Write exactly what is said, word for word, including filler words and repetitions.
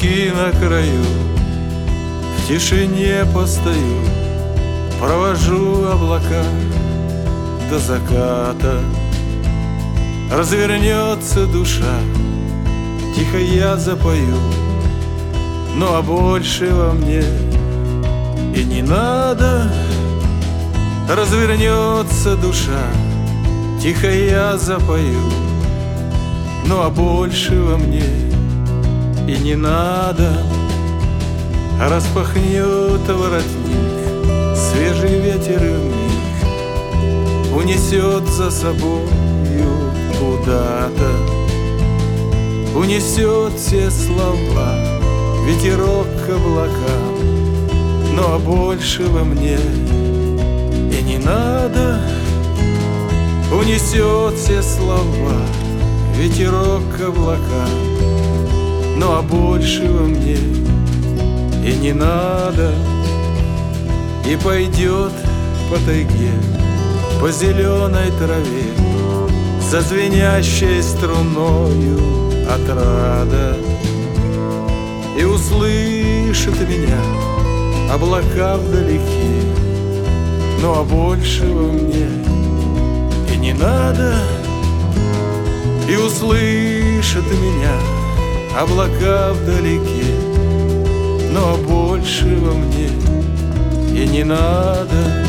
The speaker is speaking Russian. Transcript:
реки на краю, в тишине постою, провожу облака до заката. Развернется душа, тихо я запою, ну а больше во мне и не надо. Развернется душа, тихо я запою, ну а больше во мне и не надо. Распахнет воротник, свежий ветер и вмиг унесет за собою куда-то, унесет все слова ветерок к облакам, ну а больше во мне и не надо. Унесет все слова ветерок к облакам, ну а больше во мне и не надо. И пойдет по тайге, по зеленой траве, за звенящей струною отрада, и услышит меня облака вдалеке, ну а больше во мне и не надо. И услышит меня облака вдалеке, ну а больше во мне и не надо.